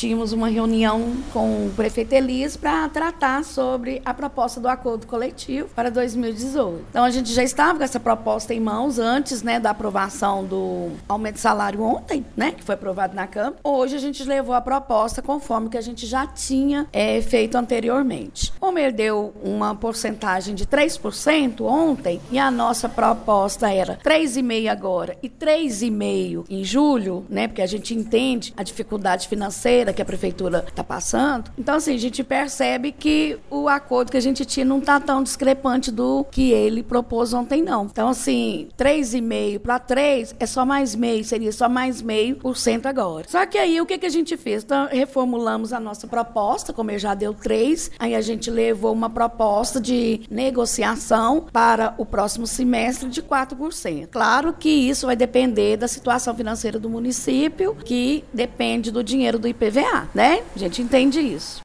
tínhamos uma reunião com o prefeito Elias para tratar sobre a proposta do acordo coletivo para 2018. Então, a gente já estava com essa proposta em mãos antes, né, da aprovação do aumento de salário ontem, né, que foi aprovado na Câmara. Hoje, a gente levou a proposta conforme que a gente já tinha feito anteriormente. Como ele deu uma porcentagem de 3% ontem, e a nossa proposta era 3,5% agora e 3,5% em julho, né, porque a gente entende a dificuldade financeira que a prefeitura está passando. Então, assim, a gente percebe que o acordo que a gente tinha não está tão discrepante do que ele propôs ontem, não. Então, assim, 3,5% para 3% é só mais meio, seria só mais 0,5% agora. Só que aí, o que a gente fez? Então, reformulamos a nossa proposta, como ele já deu 3%, aí a gente levou uma proposta de negociação para o próximo semestre de 4%. Claro que isso vai depender da situação financeira do município, que depende do dinheiro do IPVA, né? A gente entende isso.